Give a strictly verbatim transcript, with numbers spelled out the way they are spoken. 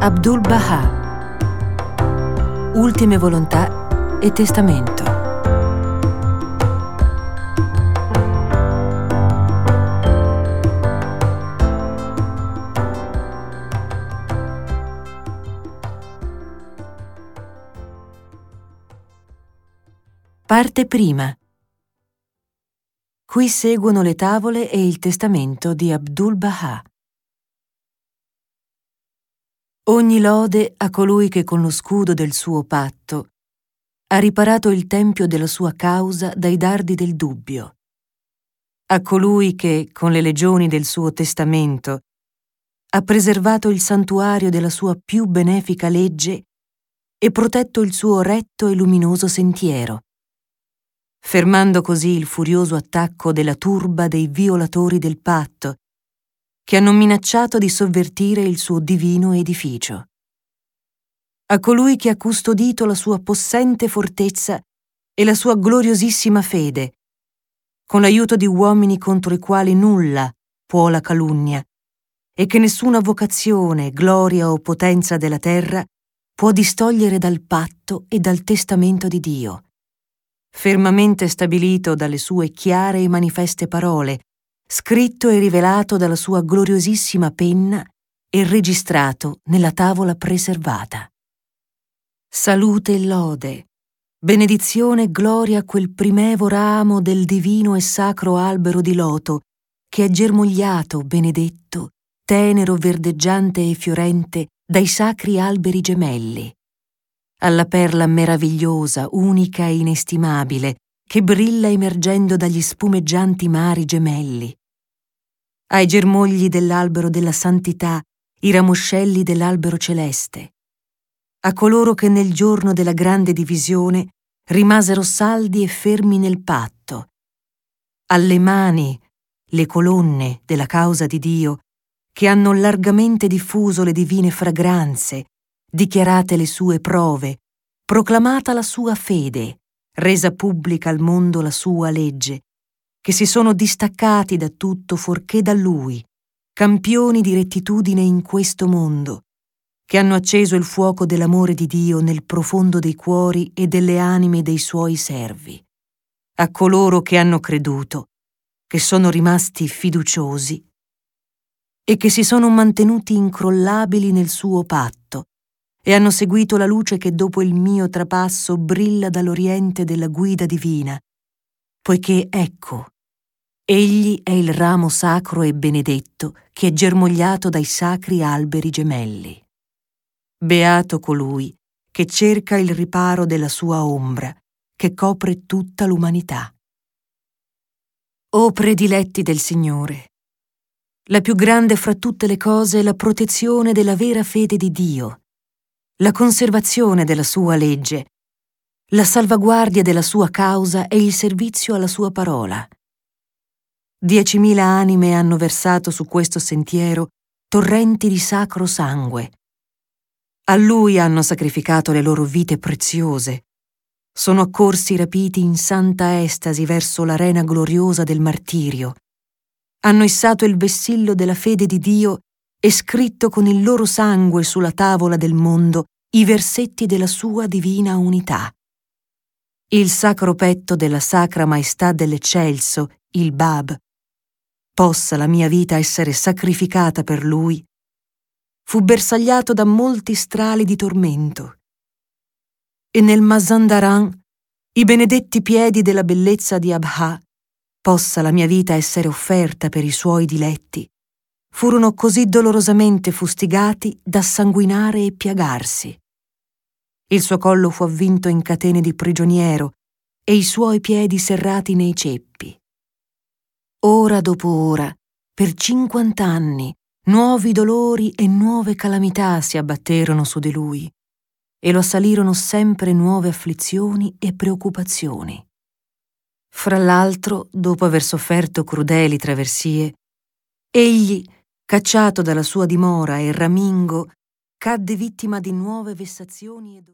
Abdul-Baha. Ultime volontà e testamento. Parte prima. Qui seguono le tavole e il testamento di Abdul-Baha. Ogni lode a colui che con lo scudo del suo patto ha riparato il tempio della sua causa dai dardi del dubbio. A colui che, con le legioni del suo testamento, ha preservato il santuario della sua più benefica legge e protetto il suo retto e luminoso sentiero, fermando così il furioso attacco della turba dei violatori del patto, che hanno minacciato di sovvertire il suo divino edificio. A colui che ha custodito la sua possente fortezza e la sua gloriosissima fede, con l'aiuto di uomini contro i quali nulla può la calunnia, e che nessuna vocazione, gloria o potenza della terra può distogliere dal patto e dal testamento di Dio, fermamente stabilito dalle sue chiare e manifeste parole, scritto e rivelato dalla sua gloriosissima penna e registrato nella tavola preservata. Salute e lode, benedizione e gloria a quel primevo ramo del divino e sacro albero di loto che è germogliato, benedetto, tenero, verdeggiante e fiorente dai sacri alberi gemelli, alla perla meravigliosa, unica e inestimabile, che brilla emergendo dagli spumeggianti mari gemelli, ai germogli dell'albero della santità, i ramoscelli dell'albero celeste, a coloro che nel giorno della grande divisione rimasero saldi e fermi nel patto, alle mani, le colonne della causa di Dio, che hanno largamente diffuso le divine fragranze, dichiarate le sue prove, proclamata la sua fede, resa pubblica al mondo la sua legge, che si sono distaccati da tutto fuorché da Lui, campioni di rettitudine in questo mondo, che hanno acceso il fuoco dell'amore di Dio nel profondo dei cuori e delle anime dei Suoi servi, a coloro che hanno creduto, che sono rimasti fiduciosi e che si sono mantenuti incrollabili nel suo patto, e hanno seguito la luce che dopo il mio trapasso brilla dall'oriente della guida divina, poiché ecco, egli è il ramo sacro e benedetto che è germogliato dai sacri alberi gemelli. Beato colui che cerca il riparo della sua ombra, che copre tutta l'umanità. O prediletti del Signore, la più grande fra tutte le cose è la protezione della vera fede di Dio, la conservazione della sua legge, la salvaguardia della sua causa e il servizio alla sua parola. Diecimila anime hanno versato su questo sentiero torrenti di sacro sangue. A Lui hanno sacrificato le loro vite preziose. Sono accorsi rapiti in santa estasi verso l'arena gloriosa del martirio. Hanno issato il vessillo della fede di Dio e scritto con il loro sangue sulla tavola del mondo i versetti della sua divina unità. Il sacro petto della sacra maestà dell'eccelso, il Bab, possa la mia vita essere sacrificata per lui, fu bersagliato da molti strali di tormento. E nel Mazandaran, i benedetti piedi della bellezza di Abha, possa la mia vita essere offerta per i suoi diletti, furono così dolorosamente fustigati da sanguinare e piagarsi. Il suo collo fu avvinto in catene di prigioniero e i suoi piedi serrati nei ceppi. Ora dopo ora, per cinquant'anni, nuovi dolori e nuove calamità si abbatterono su di lui e lo assalirono sempre nuove afflizioni e preoccupazioni. Fra l'altro, dopo aver sofferto crudeli traversie, egli, cacciato dalla sua dimora e ramingo, cadde vittima di nuove vessazioni e